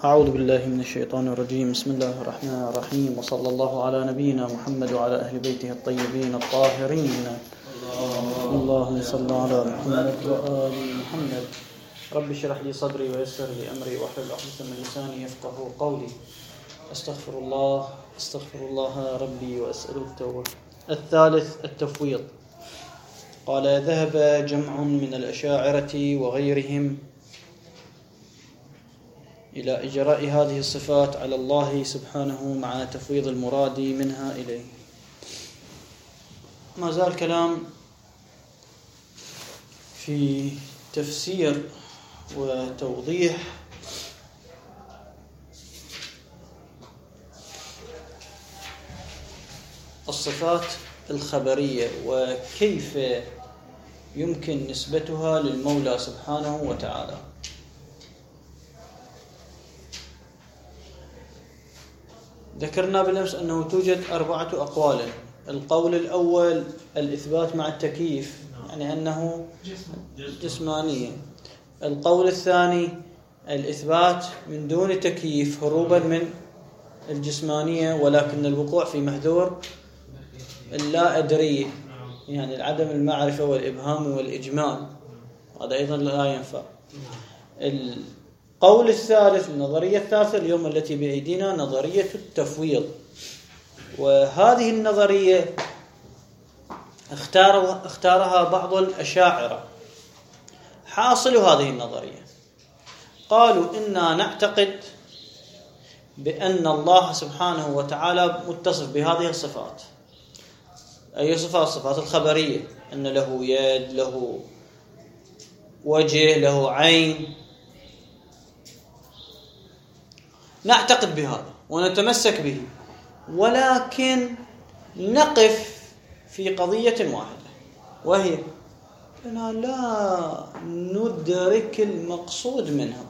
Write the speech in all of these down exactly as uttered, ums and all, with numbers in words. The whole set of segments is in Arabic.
أعوذ بالله من الشيطان الرجيم. بسم الله الرحمن الرحيم، وصلى الله على نبينا محمد وعلى أهل بيته الطيبين الطاهرين. اللهم صل على محمد وآل محمد. رب اشرح لي صدري ويسر لي أمري واحلل عقدة من لساني يفقهوا قولي. أستغفر الله أستغفر الله ربي وأسأله التوبة. الثالث التفويض. قال: ذهب جمع من الأشاعرة وغيرهم إلى إجراء هذه الصفات على الله سبحانه مع تفويض المراد منها إليه. ما زال كلام في تفسير وتوضيح الصفات الخبرية وكيف يمكن نسبتها للمولى سبحانه وتعالى. ذكرنا بالأمس أنه توجد أربعة أقوال. القول الأول الإثبات مع التكييف، يعني أنه جسمانية. القول الثاني الإثبات من دون تكييف هروبا من الجسمانية، ولكن الوقوع في محذور اللا أدري، يعني العدم المعرفة والإبهام والإجمال، هذا أيضا لا ينفع. القول الثالث النظرية الثالثة اليوم التي بأيدينا نظرية التفويض، وهذه النظرية اختارها, اختارها بعض الأشاعرة. حاصل هذه النظرية قالوا إنا نعتقد بأن الله سبحانه وتعالى متصف بهذه الصفات. أي صفات؟ الصفات الخبرية، أن له يد، له وجه، له عين. نعتقد بهذا ونتمسك به، ولكن نقف في قضية واحدة، وهي أننا لا ندرك المقصود منها.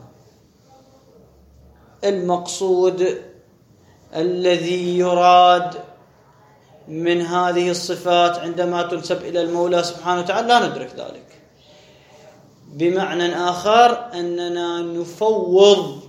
المقصود الذي يراد من هذه الصفات عندما تنسب إلى المولى سبحانه وتعالى لا ندرك ذلك. بمعنى آخر أننا نفوض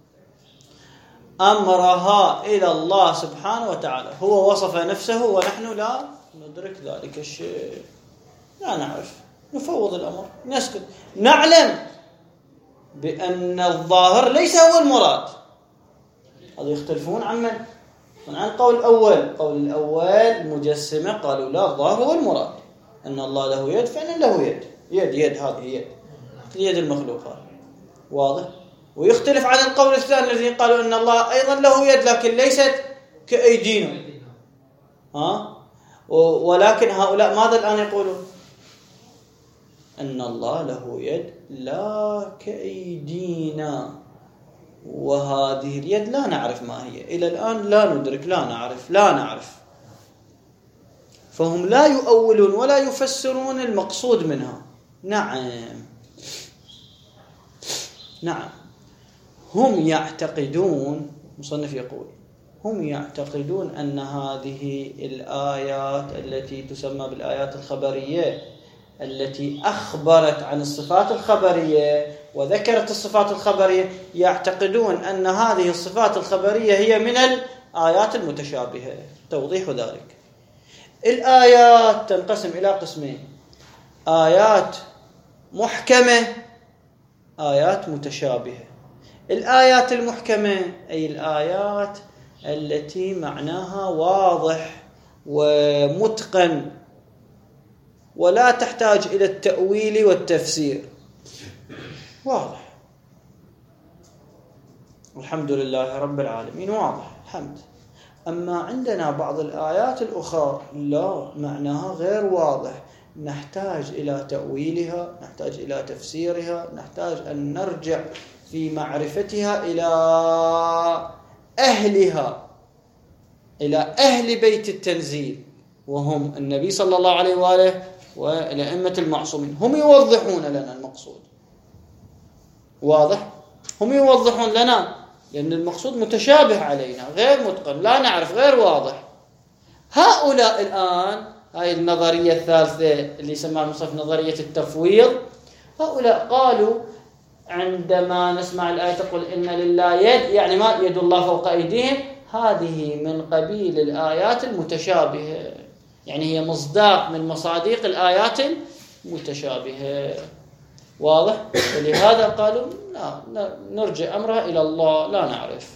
أمرها إلى الله سبحانه وتعالى. هو وصف نفسه ونحن لا ندرك ذلك الشيء، لا نعرف، نفوض الأمر، نسكت. نعلم بأن الظاهر ليس هو المراد. هذا يختلفون عن من؟ عن القول الأول. قول الأول المجسمة قالوا لا، الظاهر هو المراد، أن الله له يد، فإن له يد يد يد هذه يد يد المخلوقات، واضح. ويختلف عن القول الثاني الذي قالوا أن الله أيضا له يد لكن ليست كأيدينا، ها؟ ولكن هؤلاء ماذا الآن يقولون؟ أن الله له يد لا كأيدينا، وهذه اليد لا نعرف ما هي إلى الآن، لا ندرك، لا نعرف لا نعرف فهم لا يؤولون ولا يفسرون المقصود منها. نعم نعم هم يعتقدون، مصنف يقول هم يعتقدون أن هذه الآيات التي تسمى بالآيات الخبرية التي أخبرت عن الصفات الخبرية وذكرت الصفات الخبرية، يعتقدون أن هذه الصفات الخبرية هي من الآيات المتشابهة. توضيح ذلك: الآيات تنقسم إلى قسمين: آيات محكمة، آيات متشابهة. الآيات المحكمة أي الآيات التي معناها واضح ومتقن ولا تحتاج إلى التأويل والتفسير، واضح، الحمد لله رب العالمين، واضح الحمد. أما عندنا بعض الآيات الأخرى لا، معناها غير واضح، نحتاج إلى تأويلها، نحتاج إلى تفسيرها، نحتاج أن نرجع في معرفتها إلى أهلها، إلى أهل بيت التنزيل، وهم النبي صلى الله عليه وآله والأئمة المعصومين. هم يوضحون لنا المقصود، واضح، هم يوضحون لنا، لأن المقصود متشابه علينا، غير متقن، لا نعرف، غير واضح. هؤلاء الآن، هاي النظرية الثالثة اللي يسمى المصنف نظرية التفويض، هؤلاء قالوا عندما نسمع الآية تقول إن لله يد، يعني ما يد الله فوق أيديهم، هذه من قبيل الآيات المتشابهة، يعني هي مصداق من مصاديق الآيات المتشابهة. واضح؟ ولهذا قالوا لا نرجع أمرها إلى الله، لا نعرف.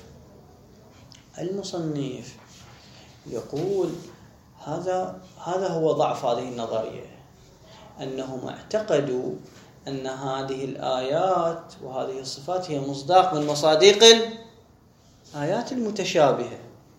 المصنف يقول هذا هذا هو ضعف هذه النظرية، أنهم اعتقدوا أن هذه الآيات وهذه الصفات هي مصداق من مصاديق الآيات المتشابهة.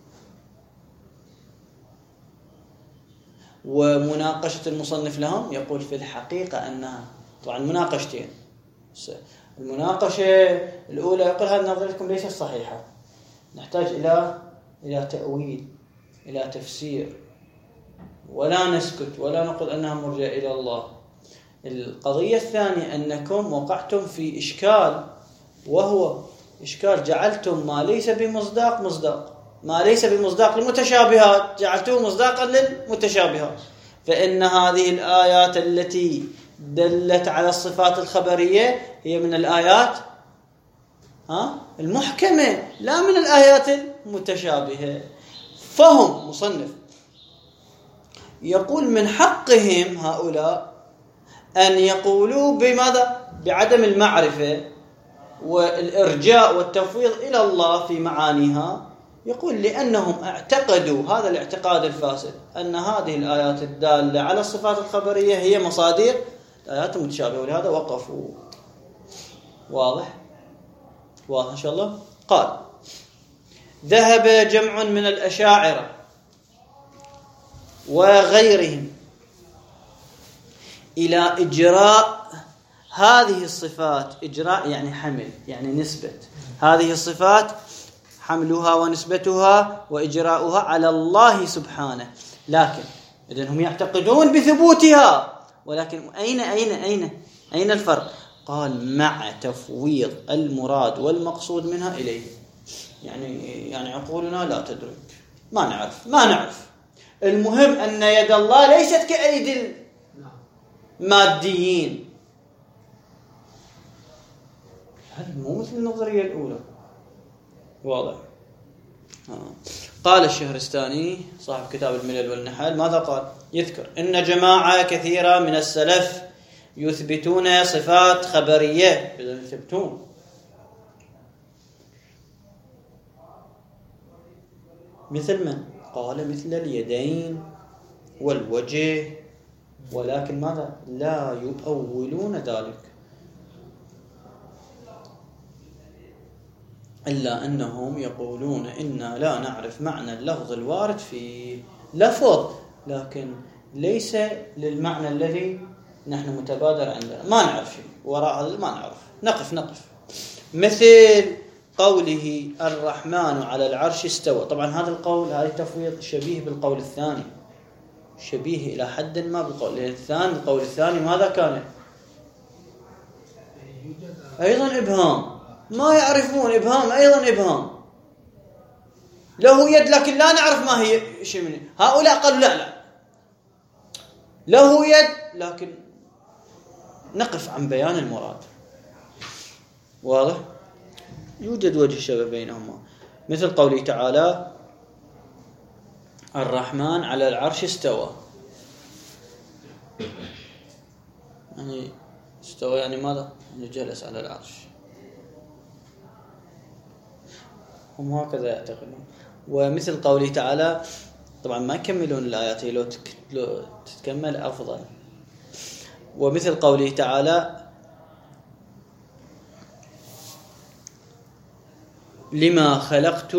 ومناقشة المصنف لهم يقول في الحقيقة أنها طبعا مناقشتين. المناقشة الأولى يقول هذه نظرتكم ليست صحيحة، نحتاج إلى إلى تأويل، إلى تفسير، ولا نسكت ولا نقول أنها مرجع إلى الله. القضية الثانية أنكم وقعتم في إشكال، وهو إشكال جعلتم ما ليس بمصداق مصداق، ما ليس بمصداق للمتشابهات جعلتوه مصداقا للمتشابهات. فإن هذه الآيات التي دلت على الصفات الخبرية هي من الآيات ها المحكمة، لا من الآيات المتشابهة. فهم مصنف يقول من حقهم هؤلاء أن يقولوا بماذا؟ بعدم المعرفة والإرجاء والتفويض إلى الله في معانيها. يقول لأنهم اعتقدوا هذا الاعتقاد الفاسد أن هذه الآيات الدالة على الصفات الخبرية هي مصادر الآيات المتشابهة، ولهذا وقفوا. واضح؟ واضح إن شاء الله. قال ذهب جمع من الأشاعرة وغيرهم إلى إجراء هذه الصفات، إجراء يعني حمل، يعني نسبة هذه الصفات، حملها ونسبتها وإجراؤها على الله سبحانه. لكن إذن هم يعتقدون بثبوتها، ولكن أين أين أين أين الفرق؟ قال مع تفويض المراد والمقصود منها إليه. يعني يعني عقولنا لا تدرك، ما نعرف ما نعرف المهم أن يد الله ليست كأيدي الماديين. هذا مو مثل النظرية الأولى. واضح؟ آه. قال الشهرستاني صاحب كتاب الملل والنحل ماذا قال؟ يذكر إن جماعة كثيرة من السلف يثبتون صفات خبرية، يثبتون مثل من؟ قال مثل اليدين والوجه، ولكن ماذا؟ لا يؤولون ذلك، إلا أنهم يقولون إنا لا نعرف معنى اللفظ الوارد في لفظ، لكن ليس للمعنى الذي نحن متبادر عندنا، ما نعرف شيء وراء هذا، ما نعرف، نقف نقف مثل قوله الرحمن على العرش استوى. طبعا هذا القول، هذا التفويض شبيه بالقول الثاني، شبيه إلى حد ما بالقول الثاني. القول الثاني ماذا كان؟ أيضا إبهام، ما يعرفون، إبهام أيضا إبهام، له يد لكن لا نعرف ما هي شيء منه. هؤلاء قالوا لا لا له يد لكن نقف عن بيان المراد. واضح؟ يوجد وجه شبه بينهما، مثل قوله تعالى الرحمن على العرش استوى. يعني استوى يعني ماذا؟ يعني جلس على العرش. هم هكذا يعتقدون. ومثل قوله تعالى، طبعا ما يكملون الآيات، لو لو تتكمل أفضل. ومثل قوله تعالى لما خلقت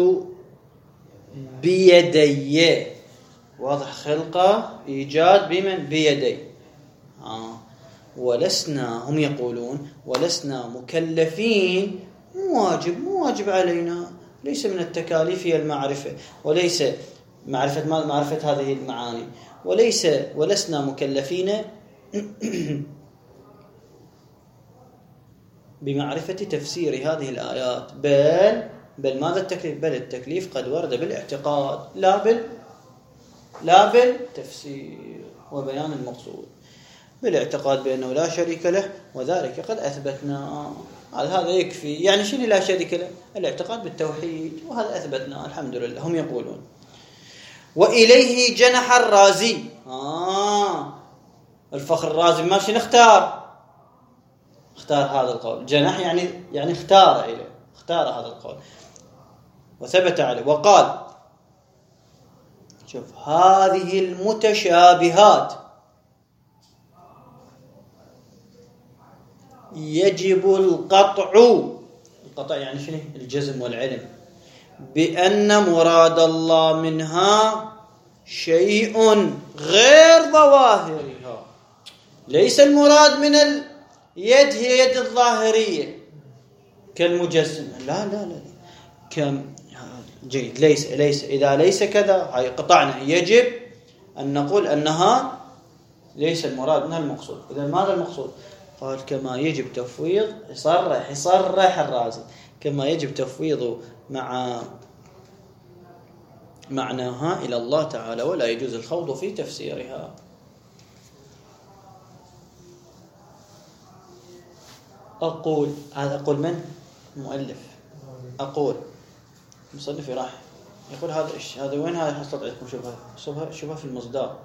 بيدي. واضح؟ خلقه إيجاد بمن؟ بيدي. آه. ولسنا، هم يقولون ولسنا مكلفين، مو واجب مو واجب علينا، ليس من التكاليف هي المعرفة، وليس معرفة معرفة هذه المعاني، وليس ولسنا مكلفين بمعرفة تفسير هذه الآيات، بل بل ماذا التكليف؟ بل التكليف قد ورد بالاعتقاد لا بال لا بالتفسير وبيان المقصود. بالاعتقاد بأنه لا شريك له، وذلك قد أثبتنا هذا يكفي. يعني شنو لا شريك له؟ الاعتقاد بالتوحيد، وهذا أثبتناه الحمد لله. هم يقولون وإليه جنح الرازي. آه الفخر الرازي ماشي نختار اختار هذا القول. جنح يعني يعني اختار إليه، اختار هذا القول وثبت عليه وقال شوف هذه المتشابهات يجب القطع. القطع يعني شنو؟ الجزم والعلم بأن مراد الله منها شيء غير ظواهرها. ليس المراد من اليد هي يد الظاهرية كالمجسمة، لا لا لا كم جيد. ليس ليس إذا ليس كذا هاي قطعنا. يجب أن نقول أنها ليس المراد منها المقصود. إذا ماذا المقصود؟ قال كما يجب تفويض، يصرح يصرح الرازي كما يجب تفويض مع معناها إلى الله تعالى ولا يجوز الخوض في تفسيرها. أقول هذا أقول من؟ مؤلف. أقول مصنف راح يقول هذا إيش هذا وين هذا حصلت عندكم شبهة شبهة شبهة في المصداق.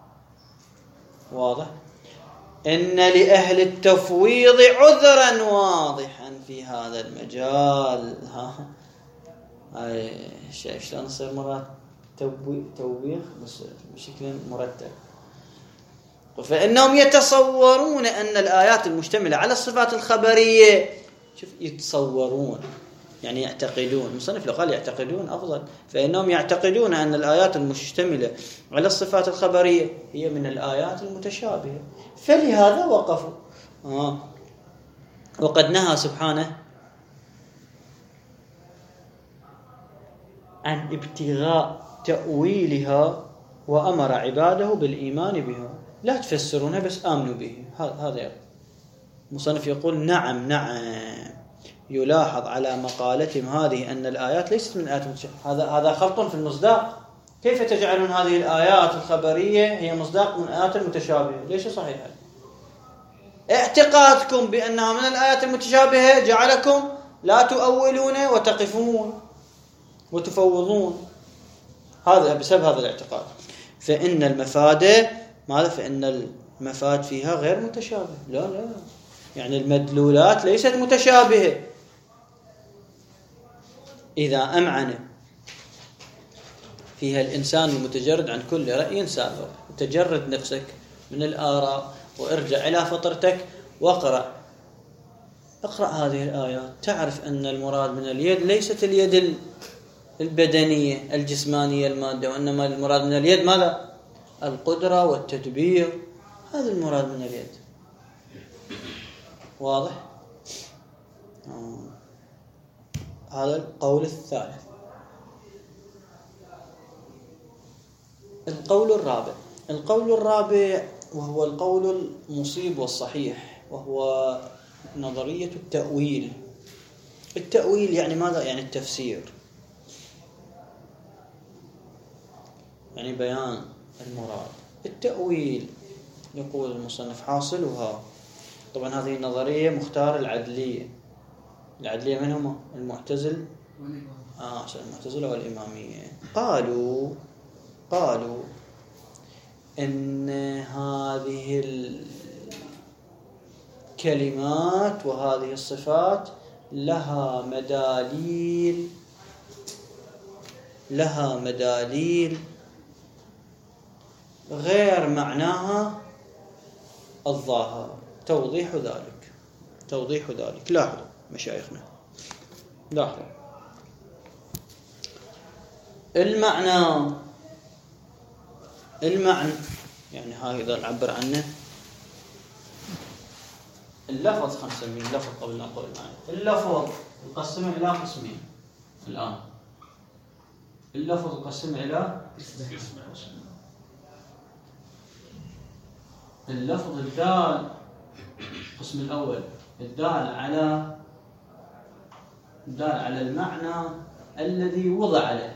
واضح إن لأهل التفويض عذرا واضحا في هذا المجال. ها هاي شايف شلون يصير مرات توبيخ بس بشكل مرتب. فإنهم يتصورون أن الآيات المشتملة على الصفات الخبرية، شوف يتصورون يعني يعتقدون. المصنف لو قال يعتقدون أفضل. فإنهم يعتقدون أن الآيات المشتملة على الصفات الخبرية هي من الآيات المتشابهة، فلهذا وقفوا. آه. وقد نهى سبحانه عن ابتغاء تأويلها وأمر عباده بالإيمان بها. لا تفسرونها بس آمنوا به. هذا المصنف يقول نعم نعم يلاحظ على مقالتهم هذه أن الآيات ليست من آيات متشابهة. هذا هذا خلط في المصداق. كيف تجعلون هذه الآيات الخبرية هي مصداق من آيات المتشابهة؟ ليش صحيح؟ اعتقادكم بأنها من الآيات المتشابهة جعلكم لا تؤولون وتقفون وتفوضون. هذا بسبب هذا الاعتقاد. فإن المفاد ماذا؟ فإن المفاد فيها غير متشابه. لا لا يعني المدلولات ليست متشابهة. إذا أمعن فيها الإنسان المتجرد عن كل رأي سابق، تجرد نفسك من الآراء وارجع إلى فطرتك واقرأ اقرأ هذه الآيات تعرف أن المراد من اليد ليست اليد البدنية الجسمانية المادة، وإنما المراد من اليد ماذا؟ القدرة والتدبير. هذا المراد من اليد. واضح؟ آه. هذا القول الثالث. القول الرابع القول الرابع وهو القول المصيب والصحيح، وهو نظرية التأويل. التأويل يعني ماذا؟ يعني التفسير، يعني بيان المراد. التأويل يقول المصنف حاصلها، طبعا هذه النظرية مختار العدلية. العدلية من هم؟ المعتزل آه المعتزلة والإمامية. قالوا قالوا إن هذه الكلمات وهذه الصفات لها مداليل لها مداليل غير معناها الظاهر. توضيح ذلك توضيح ذلك لاحظوا مشايخنا، لاحظوا المعنى المعنى يعني هذا نعبر عنه. اللفظ خلينا نسميه اللفظ قبل ما نقول المعنى. اللفظ نقسمه إلى قسمين الآن. اللفظ نقسمه إلى قسمين. اللفظ الدال القسم الأول الدال على الدال على المعنى الذي وضع له.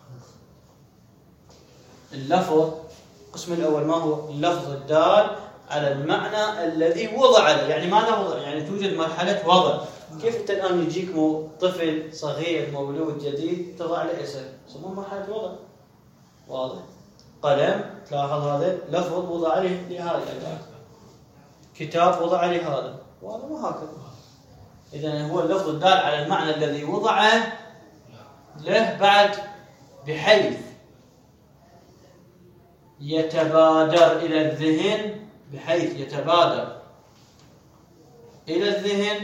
اللفظ القسم الأول ما هو؟ اللفظ الدال على المعنى الذي وضع له. يعني ماذا وضع؟ يعني توجد مرحلة وضع. كيف أنت الآن يجيك مو طفل صغير مولود جديد تضع له اسم، يسمونه مرحلة وضع. واضح؟ قلم تلاحظ هذا لفظ وضع عليه لهذه الأداة، كتاب وضع عليه هذا، وهذا وهكذا. إذن هو اللفظ الدال على المعنى الذي وضعه له بعد بحيث يتبادر إلى الذهن، بحيث يتبادر إلى الذهن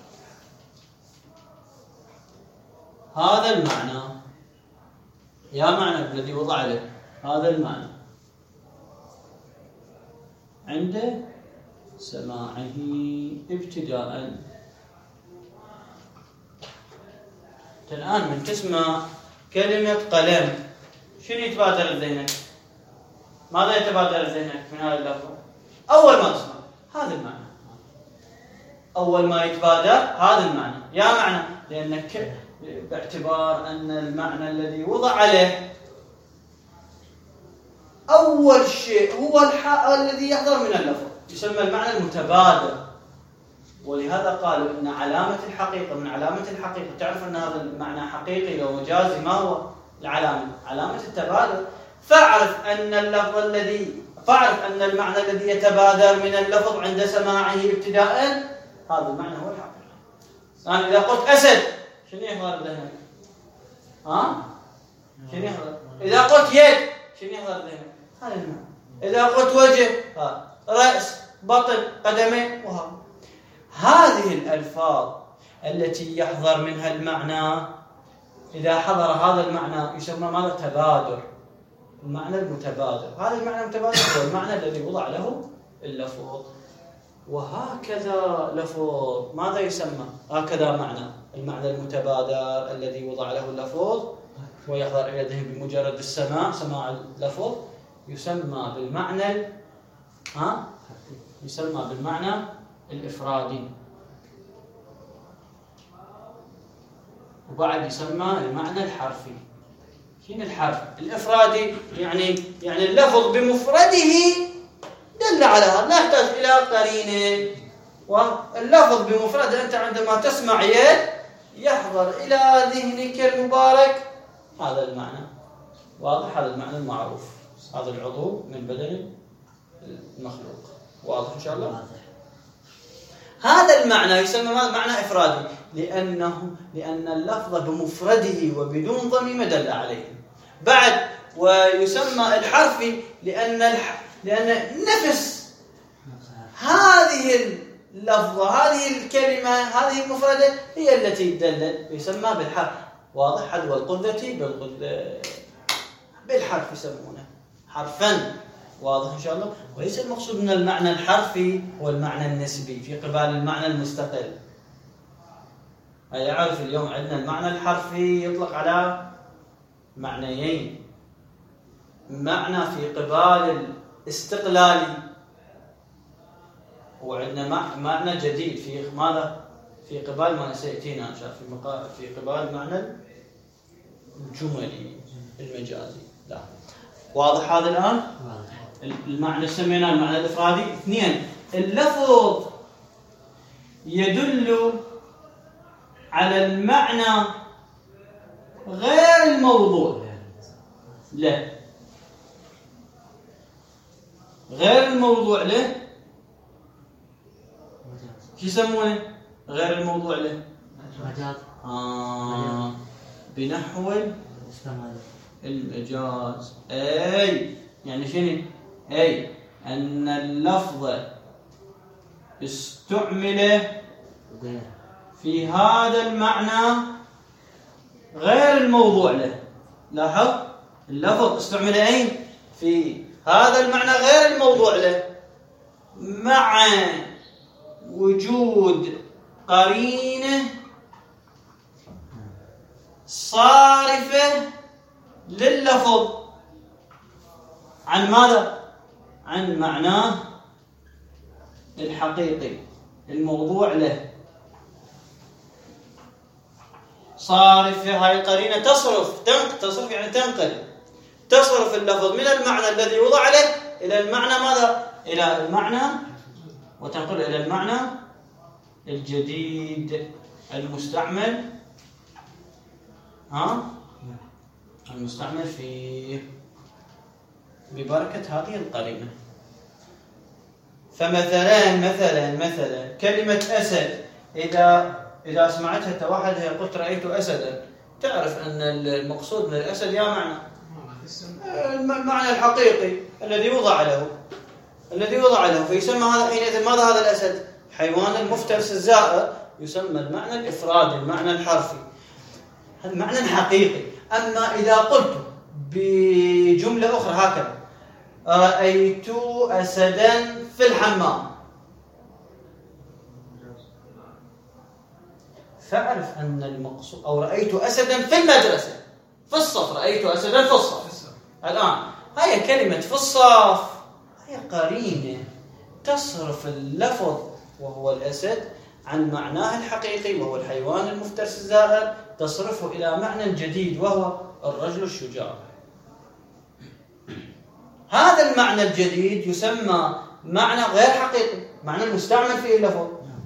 هذا المعنى، يا معنى الذي وضع له هذا المعنى عند سماعه ابتداء. الآن من تسمع كلمة قلم شنو يتبادر لذهنك؟ ماذا يتبادر لذهنك من هذا اللفظ؟ أول ما تسمع هذا المعنى، أول ما يتبادر هذا المعنى، يا معنى، لأنك باعتبار أن المعنى الذي وضع عليه أول شيء هو الحق الذي يحضر من اللفظ يسمى المعنى المتبادر. ولهذا قالوا إن علامة الحقيقة من علامة الحقيقة، تعرف أن هذا المعنى حقيقي لو مجازي، ما هو العلامة؟ علامة التبادل. فاعرف أن اللفظ الذي فاعرف أن المعنى الذي يتبادر من اللفظ عند سماعه ابتداء هذا المعنى هو الحقيقة. الآن إذا قلت أسد شنو يحضر ذهنك؟ ها؟ شنو يحضر؟ إذا قلت يد شنو يحضر ذهنك؟ هذا المعنى. إذا قلت وجه، ها، رأس، بطن، قدمين، وهذا. هذه الألفاظ التي يحضر منها المعنى، إذا حضر هذا المعنى يسمى ماذا؟ تبادر. المعنى المتبادر، هذا المعنى المتبادر هو المعنى الذي وضع له اللفظ. وهكذا لفظ ماذا يسمى؟ هكذا معنى المعنى المتبادر الذي وضع له اللفظ ويحضر إلى الذهن بمجرد السماع، سماع اللفظ، يسمى بالمعنى ها يسمى بالمعنى الإفرادي، وبعد يسمى المعنى الحرفي. شنو الحرف؟ الإفرادي يعني يعني اللفظ بمفرده دل على هذا، لا يحتاج إلى قرينة. واللفظ بمفرده أنت عندما تسمع يد يحضر إلى ذهنك المبارك هذا المعنى. واضح؟ هذا المعنى المعروف، هذا العضو من بدن المخلوق. واضح إن شاء الله؟ هذا المعنى يسمى معنى إفرادي لأنه لأن اللفظ بمفرده وبدون ضميمة دل عليه. بعد ويسمى الحرفي لأن الح... لأن نفس هذه اللفظة، هذه الكلمة، هذه المفردة هي التي دلت، يسمى بالحرف. واضح؟ حذو القذة بالقذة بالحرف يسمونه حرفا. واضح إن شاء الله؟ وليس المقصود من المعنى الحرفي هو المعنى النسبي في قبال المعنى المستقل. يعرف اليوم عندنا المعنى الحرفي يطلق على معنيين، معنى في قبال الاستقلالي، وعندنا معنى جديد في ماذا؟ في قبال ما سيأتينا إن شاء الله في في قبال المعنى الجملي المجازي. لا. واضح هذا الآن؟ المعنى سميناه المعنى الإفرادي. اثنين، اللفظ يدل على المعنى غير الموضوع له، غير الموضوع له شو يسمونه؟ غير الموضوع له مجاز. آه بنحو المجاز. أي يعني شنو؟ أي أن اللفظ استعمل في هذا المعنى غير الموضوع له. لاحظ اللفظ استعمل أين؟ في هذا المعنى غير الموضوع له، مع وجود قرينة صارفة لللفظ عن ماذا؟ عن معناه الحقيقي الموضوع له. صارفة، هاي القرينة تصرف تنقل، تصرف يعني تنقل، تصرف اللفظ من المعنى الذي وضع له إلى المعنى ماذا؟ إلى المعنى وتنقله إلى المعنى الجديد المستعمل ها المستعمل في ببركة هذه القرينة. فمثلا مثلا مثلا كلمة أسد، إذا إذا سمعتها توحدها قلت رأيت أسدا، تعرف أن المقصود من الأسد يا معنى المعنى الحقيقي الذي وضع له الذي وضع له فيسمى هذا حينئذ ماذا هذا الأسد؟ حيوان المفترس الزائر، يسمى المعنى الإفرادي المعنى الحرفي، هذا المعنى الحقيقي. أما إذا قلت بجملة أخرى هكذا رأيت أسدا في الحمام، فأعرف أن المقصود، أو رأيت أسدا في المدرسة في الصف، رأيت أسدا في الصف. الآن هاي كلمة في الصف هي قرينة تصرف اللفظ وهو الأسد عن معناه الحقيقي وهو الحيوان المفترس الزائر، تصرفه إلى معنى جديد وهو الرجل الشجاع. هذا المعنى الجديد يسمى معنى غير حقيقي، معنى المستعمل فيه اللفظ،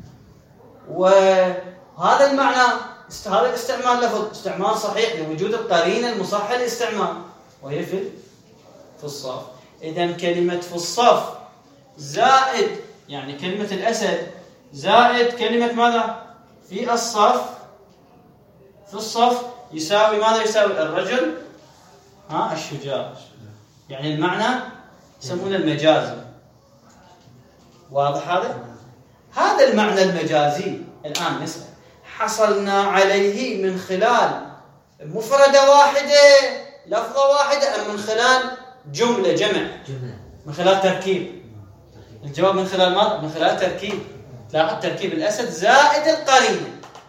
وهذا المعنى هذا الاستعمال لفظ استعمال صحيح لوجود القرينة المصحح للاستعمال وهي في في الصف. إذا كلمة في الصف زائد يعني كلمة الأسد زائد كلمة ماذا؟ في الصف في الصف يساوي ماذا؟ يساوي الرجل ها الشجاع. يعني المعنى يسمونه المجازي. واضح هذا؟ هذا المعنى المجازي الآن نسأل حصلنا عليه من خلال مفردة واحدة لفظة واحدة أم من خلال جملة جمع؟ من خلال تركيب. الجواب من خلال ماذا؟ من خلال تركيب. تلاحظ تركيب الأسد زائد القرينة.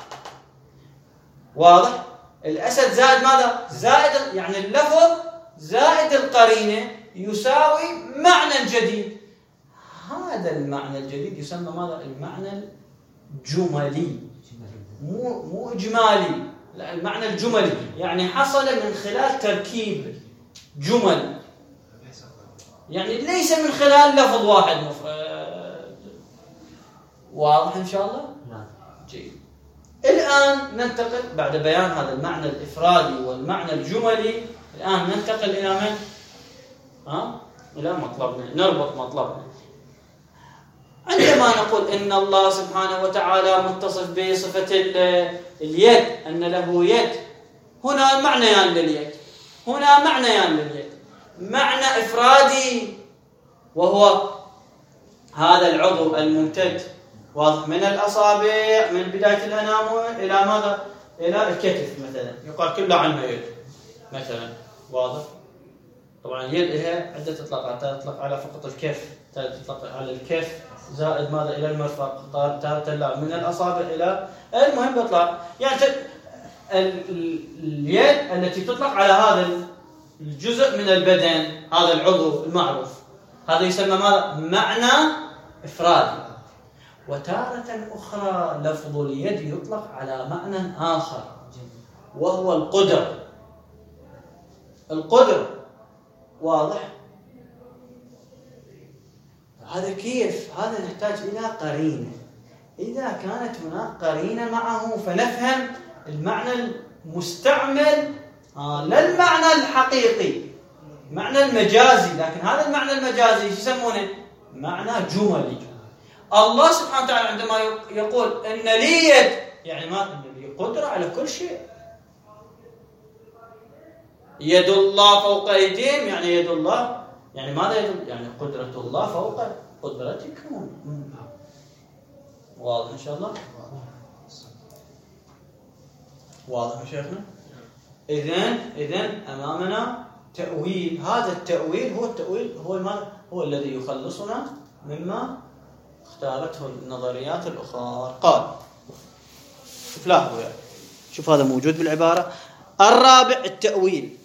واضح؟ الأسد زائد ماذا؟ زائد يعني اللفظ زائد القرينة يساوي معنى جديد. هذا المعنى الجديد يسمى ماذا؟ المعنى الجملي، مو مو إجمالي، لا المعنى الجملي، يعني حصل من خلال تركيب جمل، يعني ليس من خلال لفظ واحد مفرد. واضح إن شاء الله؟ نعم. جيد. الآن ننتقل بعد بيان هذا المعنى الإفرادي والمعنى الجملي، الآن ننتقل إلى من؟ ها؟ إلى مطلبنا، نربط مطلبنا. عندما نقول إن الله سبحانه وتعالى متصف بصفة اليد، أن له يد، هنا معنيان لليد، هنا معنيان لليد، معنى إفرادي وهو هذا العضو الممتد واضح من الأصابع من بداية الأنامل إلى ماذا؟ إلى الكتف مثلا، يقال كله عنه يد مثلا. واضح؟ طبعا اليد لها عدة إطلاقات، تطلق على فقط الكف، تطلق على الكف زائد ماذا؟ إلى المرفق، تارة من الأصابع إلى المهم بيطلع يعني اليد التي تطلق على هذا الجزء من البدن، هذا العضو المعروف، هذا يسمى ماذا؟ معنى إفرادي. وتارة أخرى لفظ اليد يطلق على معنى آخر وهو القدرة. القدرة واضح؟ هذا كيف؟ هذا نحتاج إلى قرينة. إذا كانت هناك قرينة معه فنفهم المعنى المستعمل آه لا المعنى الحقيقي، معنى المجازي. لكن هذا المعنى المجازي يسمونه معنى جملي. الله سبحانه وتعالى عندما يقول إن لي يد، يعني ما إن لي قدرة على كل شيء. يد الله فوق أيديهم، يعني يد الله يعني ماذا يدل؟ يعني قدرة الله فوق قدرتكم. واضح إن شاء الله؟ واضح يا شيخنا؟ إذن إذن أمامنا تأويل. هذا التأويل هو التأويل هو ما هو الذي يخلصنا مما اختارته النظريات الأخرى. قال شوف لاحظوا يعني شوف هذا موجود بالعبارة. الرابع التأويل.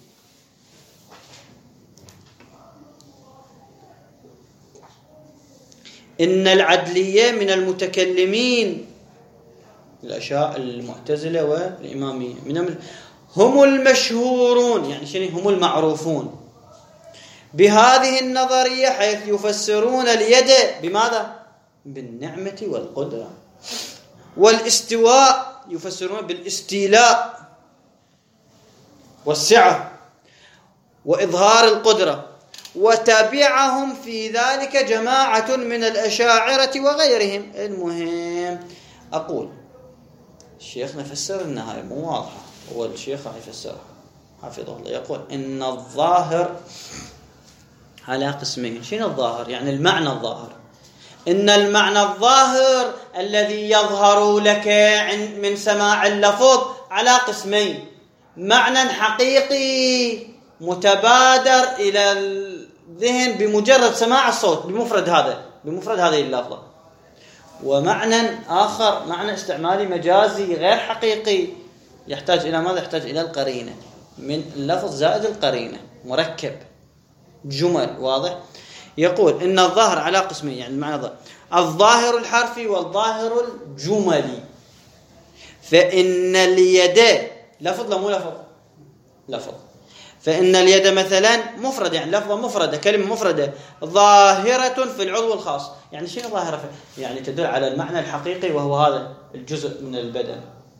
إن العدلية من المتكلمين الأشاعرة المعتزلة والإمامية من هم المشهورون، يعني شنو هم المعروفون بهذه النظرية حيث يفسرون اليد بماذا؟ بالنعمة والقدرة، والاستواء يفسرون بالاستيلاء والسعة وإظهار القدرة، وتبعهم في ذلك جماعة من الأشاعرة وغيرهم. المهم أقول الشيخنا فسر النهاية مو واضحة، هو الشيخ راح يفسرها حفظه الله، يقول إن الظاهر على قسمين. شنو الظاهر؟ يعني المعنى الظاهر. إن المعنى الظاهر الذي يظهر لك من سماع اللفظ على قسمين: معنى حقيقي متبادر إلى الذهن بمجرد سماع الصوت بمفرد هذا بمفرد هذه اللفظة، ومعنى آخر معنى استعمالي مجازي غير حقيقي يحتاج إلى ماذا؟ يحتاج إلى القرينة من اللفظ زائد القرينة، مركب جمل. واضح؟ يقول إن الظاهر على قسمين، يعني المعنى الظاهر الظاهر الحرفي والظاهر الجملي. فإن اليد لفظ لا مو لفظ لفظ فإن اليد مثلا مفرد، يعني لفظة مفردة، كلمة مفردة ظاهرة في العضو الخاص. يعني شنو ظاهرة؟ يعني تدل على المعنى الحقيقي وهو هذا الجزء من البدن،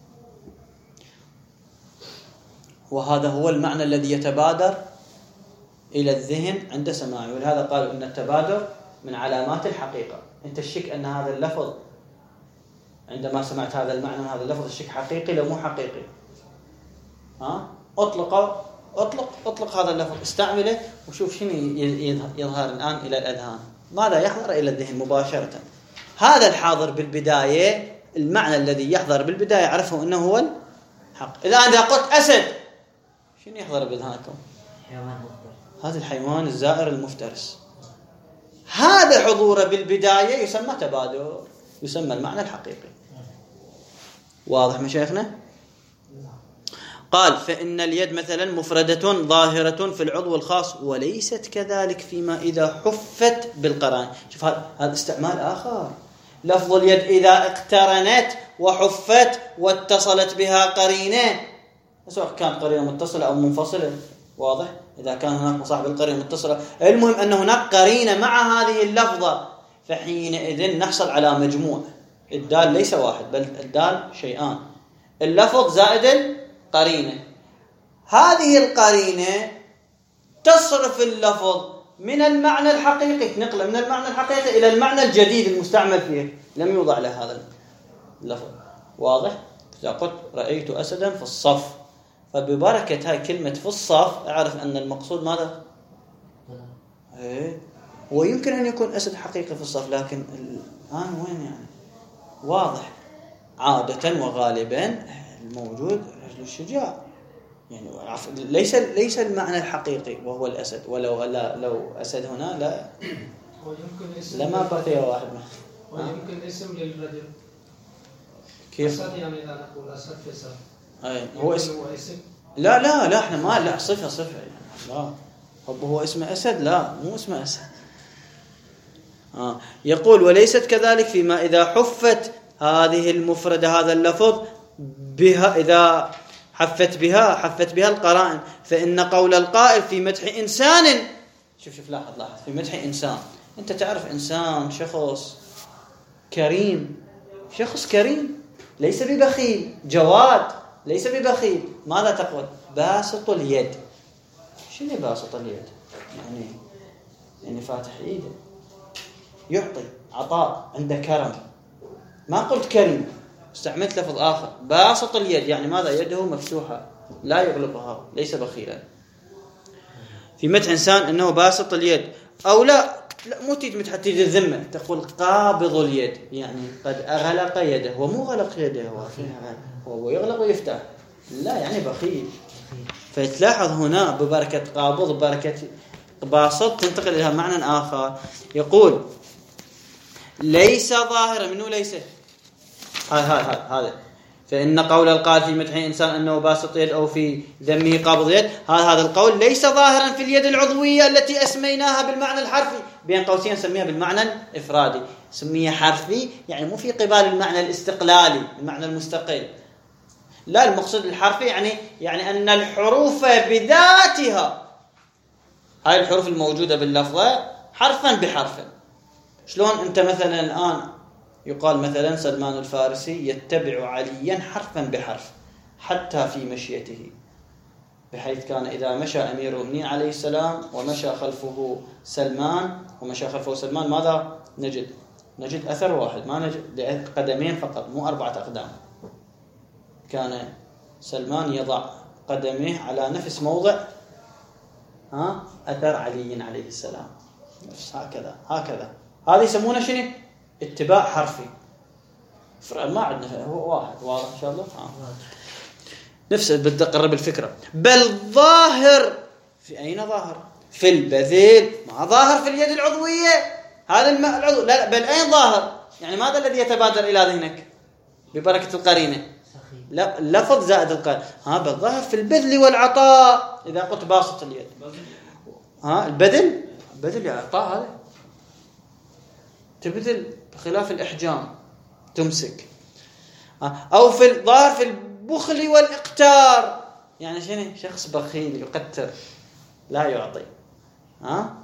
وهذا هو المعنى الذي يتبادر إلى الذهن عند سماعه. ولهذا قالوا إن التبادر من علامات الحقيقة. أنت الشك أن هذا اللفظ عندما سمعت هذا المعنى من هذا اللفظ الشك حقيقي لو مو حقيقي. ها؟ أطلق أطلق أطلق هذا اللفظ، استعمله وشوف شنو يظهر الآن إلى الأذهان، ماذا يحضر إلى الذهن مباشرة. هذا الحاضر بالبداية، المعنى الذي يحضر بالبداية عرفه أنه هو الحق. إذا أنا قلت أسد شنو يحضر بذهنكم؟ هذا الحيوان الزائر المفترس. هذا حضوره بالبداية يسمى تبادر، يسمى المعنى الحقيقي. واضح مشايخنا؟ قال فإن اليد مثلا مفردة ظاهرة في العضو الخاص، وليست كذلك فيما إذا حفت بالقرائن. شوف هذا استعمال آخر. لفظ اليد إذا اقترنت وحفت واتصلت بها قرينة، سواء كان قرينة متصلة أو منفصلة. واضح؟ إذا كان هناك مصاحب القرينة متصلة، المهم أن هناك قرينة مع هذه اللفظة، فحينئذ نحصل على مجموع. الدال ليس واحد، بل الدال شيئان، اللفظ زائد القرينة. هذه القرينة تصرف اللفظ من المعنى الحقيقي، تنقله من المعنى الحقيقي إلى المعنى الجديد المستعمل فيه، لم يوضع له هذا اللفظ. واضح؟ إذا قلت رأيت أسدا في الصف، فببركة هاي كلمة في الصف أعرف أن المقصود ماذا؟ إيه؟ ويمكن أن يكون أسد حقيقي في الصف، لكن الآن وين يعني؟ واضح. عادة وغالبا الموجود رجل الشجاع، يعني ليس ليس المعنى الحقيقي وهو الأسد. ولو لا لو أسد هنا لا لما بقي واحد منه. ويمكن اسم للرجل. كيف؟ أسد يعني لا نقول أسد في صف. أي هو اسم. هو اسم. لا لا لا احنا ما لا صفة صفة يعني. لا هو هو اسمه أسد، لا مو اسمه أسد. آه. يقول وليست كذلك فيما إذا حفت هذه المفردة هذا اللفظ بها، إذا حفت بها حفت بها القرائن. فإن قول القائل في مدح إنسان، شوف شوف لاحظ لاحظ في مدح إنسان، أنت تعرف إنسان شخص كريم، شخص كريم ليس ببخيل، جواد ليس ببخيل، ماذا تقول؟ باسط اليد. شنو باسط اليد؟ يعني يعني فاتح ايده، يعطي عطاء، عنده كرم. ما قلت كريم، استعملت لفظ آخر، باسط اليد، يعني ماذا؟ يده مفتوحة لا يغلقها، ليس بخيلا. في مدح إنسان أنه باسط اليد، أو لا لا مو تيجي مدح تيجي الذمة، تقول قابض اليد، يعني قد أغلق يده، ومو غلق يده، هو هو يغلق ويفتح، لا يعني بخيل. فتلاحظ هنا ببركة قابض ببركة باسط تنتقل إلى معنى آخر. يقول ليس ظاهرا، منه ليس هذا هذا هذا فإن قول القائل في مدح إنسان أنه باسط يد أو في ذمه قابض يد، هذا هذا القول ليس ظاهرا في اليد العضوية التي أسميناها بالمعنى الحرفي، بين قوسين نسميها بالمعنى الإفرادي. سميها حرفي يعني مو في قبال المعنى الاستقلالي، المعنى المستقل، لا، المقصود الحرفي يعني يعني أن الحروف بذاتها هاي الحروف الموجودة باللفظة حرفا بحرف. شلون أنت مثلا الآن يقال مثلا سلمان الفارسي يتبع عليا حرفا بحرف حتى في مشيته، بحيث كان إذا مشى أمير المؤمنين عليه السلام ومشى خلفه سلمان ومشى خلفه سلمان ماذا نجد؟ نجد أثر واحد، ما نجد قدمين فقط، مو أربعة أقدام. كان سلمان يضع قدميه على نفس موضع ها أثر علي عليه السلام، نفس هكذا هكذا. هذا يسمونه شنو؟ اتباع حرفي. ما عندنا هو واحد، واضح إن شاء الله. ها. نفس بدي أقرب الفكرة. بل ظاهر في أين ظاهر؟ في البذل، ما ظاهر في اليد العضوية. هذا الماء العضو لا, لا بل أين ظاهر؟ يعني ماذا الذي يتبادر إلى ذهنك ببركة القرينة؟ لا لفظ زائد القرينة. ها بل ظاهر في البذل والعطاء. إذا قلت باسط اليد ها البذل بذل يعني عطاء، هذا تبذل بخلاف الإحجام تمسك. أو في الظاهر في البخل والإقتار، يعني شنو؟ شخص بخيل يقتر لا يعطي. ها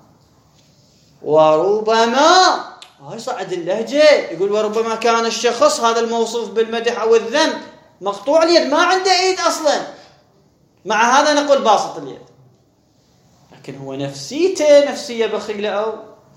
وربما هاي صعد اللهجة يقول وربما كان الشخص هذا الموصوف بالمدح أو الذم مقطوع اليد، ما عنده ايد أصلا، مع هذا نقول باسط اليد، لكن هو نفسيته نفسية بخيلة أو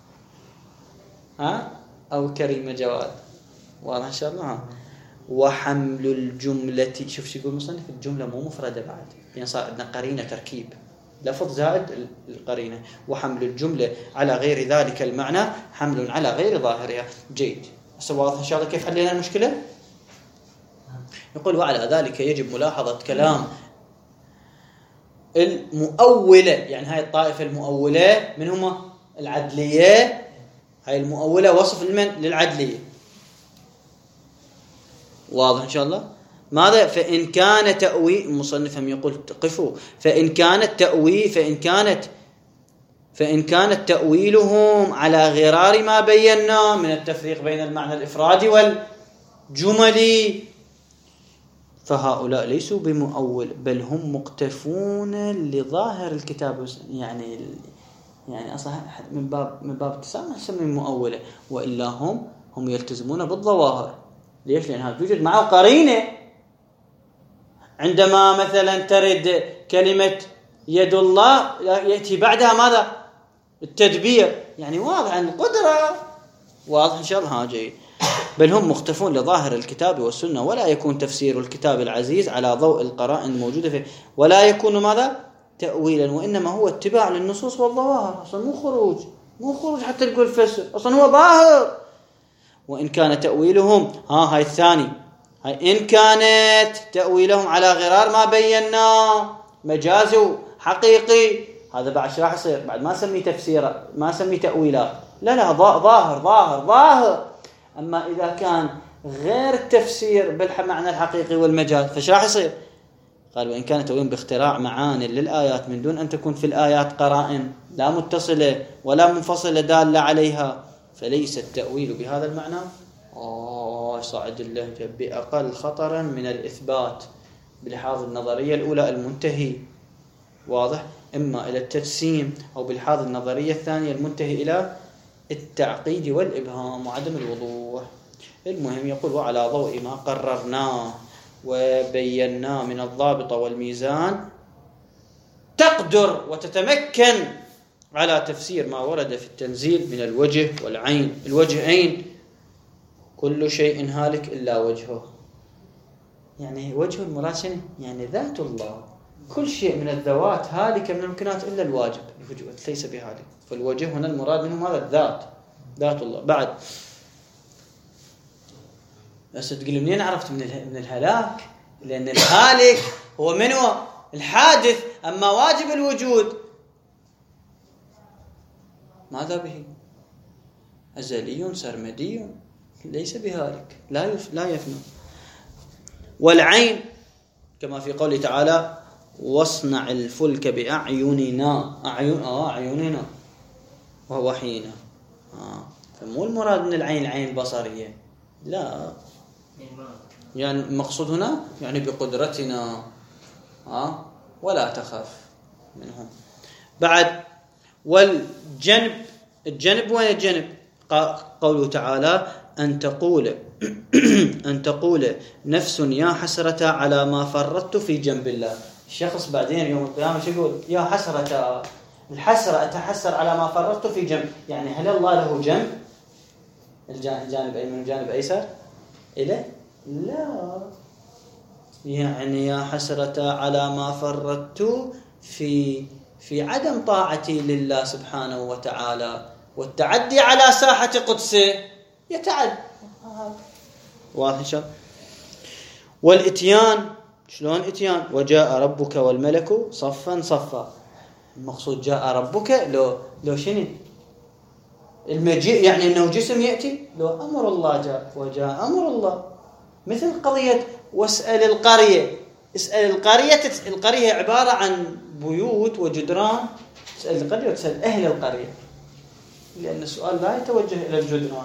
ها أو كريمة جواد. واضح إن شاء الله. ها. وحمل الجملة، شوف شو يقول مصنف، الجملة مو مفردة بعد، يعني صار عندنا قرينة تركيب لفظ زائد القرينة. وحمل الجملة على غير ذلك المعنى حمل على غير ظاهرها. جيد. هسه واضح إن شاء الله كيف حلينا المشكلة. يقول وعلى ذلك يجب ملاحظة كلام المؤولة، يعني هاي الطائفة المؤولة من هم؟ العدلية. هاي المؤولة وصف لمن؟ للعدلية. واضح إن شاء الله. ماذا؟ فإن كان تأويل مصنفهم يقول قفوا، فإن كانت تأويل فإن كانت فإن كانت تأويلهم على غرار ما بينا من التفريق بين المعنى الإفرادي والجملي، فهؤلاء ليسوا بمؤول بل هم مقتفون لظاهر الكتاب. يعني يعني أصلا من باب من باب التسامح نسمي مؤولة، وإلا هم هم يلتزمون بالظواهر. ليش؟ لأن هذا توجد معه قرينة. عندما مثلا ترد كلمة يد الله يأتي بعدها ماذا؟ التدبير، يعني واضح عن القدرة. واضح إن شاء الله. ها جيد. بل هم مختفون لظاهر الكتاب والسنة، ولا يكون تفسير الكتاب العزيز على ضوء القرائن الموجودة فيه، ولا يكون ماذا؟ تأويلا، وإنما هو اتباع للنصوص والظواهر. أصلا مو خروج مو خروج حتى تقول فسر، أصلا هو ظاهر. وإن كان تأويلهم ها هاي الثاني هاي إن كانت تأويلهم على غرار ما بينا مجازي حقيقي، هذا بعد شو راح يصير؟ بعد ما سمي تفسيره، ما سمي تأويلات، لا لا ظاهر ظاهر ظاهر. أما إذا كان غير التفسير بالمعنى الحقيقي والمجاز فش راح يصير؟ قال وإن كانت تأويل باختراع معاني للآيات من دون أن تكون في الآيات قرائن لا متصلة ولا منفصلة دالة عليها، فليس التأويل بهذا المعنى آه صعد اللهجة بأقل خطرا من الإثبات بلحاظ النظرية الأولى المنتهي. واضح؟ إما إلى التجسيم أو بلحاظ النظرية الثانية المنتهي إلى التعقيد والإبهام وعدم الوضوح. المهم يقول وعلى ضوء ما قررناه وبيناه من الضابط والميزان تقدر وتتمكن على تفسير ما ورد في التنزيل من الوجه والعين. الوجهين كل شيء هالك إلا وجهه، يعني وجه المراد يعني ذات الله. كل شيء من الذوات هالكة من الممكنات إلا الواجب ليس بهالك، فالوجه هنا المراد منه هذا الذات، ذات الله. بعد بس تقول منين عرفت من من الهلاك؟ لأن الهالك هو من هو؟ الحادث. أما واجب الوجود ماذا به؟ أزلي سرمدي ليس بهالك، لا لا يفنى. والعين كما في قوله تعالى واصنع الفلك بأعيننا، أعين آه أعيننا ووحينا. آه فمو المراد من العين العين بصرية، لا، يعني المقصود هنا يعني بقدرتنا آه ولا تخاف منهم. بعد والجنب، الجنب وين الجنب؟ قوله تعالى أن تقول أن تقول نفس يا حسرة على ما فرطت في جنب الله. الشخص بعدين يوم القيامة شو يقول؟ يا حسرة، الحسرة أتحسر على ما فرطت في جنب. يعني هل الله له جنب؟ الجانب أيمن والجانب أيسر إله؟ لا. يعني يا حسرة على ما فرطت في في عدم طاعتي لله سبحانه وتعالى والتعدي على ساحة قدسه. يتعد واضح إن شاء الله. والإتيان، شلون إتيان؟ وجاء ربك والملك صفا صفا. المقصود جاء ربك لو لو شنو المجيء؟ يعني انه جسم ياتي؟ لو امر الله جاء، وجاء امر الله. مثل قضيه واسال القريه، اسال القريه. القريه عباره عن بيوت وجدران، تسال القريه وتسال اهل القريه، لان السؤال لا يتوجه الى الجدران،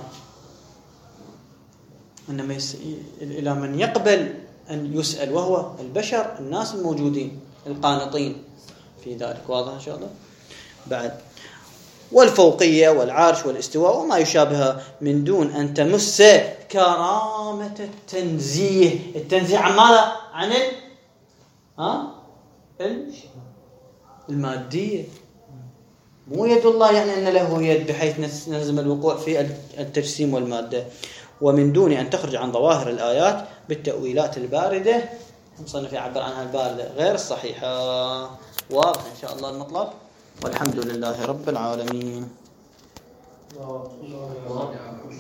انما يس... الى من يقبل ان يسال، وهو البشر، الناس الموجودين القانطين في ذلك. واضح ان شاء الله. بعد والفوقية والعرش والاستواء وما يشابهها من دون أن تمس كرامة التنزيه. التنزيه عن ماذا؟ عن ال... ها؟ المادية. مو يد الله يعني أن له يد بحيث نلزم الوقوع في التجسيم والمادة. ومن دون أن تخرج عن ظواهر الآيات بالتأويلات الباردة، مصنف يعبر عنها الباردة غير الصحيحة. واضح إن شاء الله المطلب. والحمد لله رب العالمين.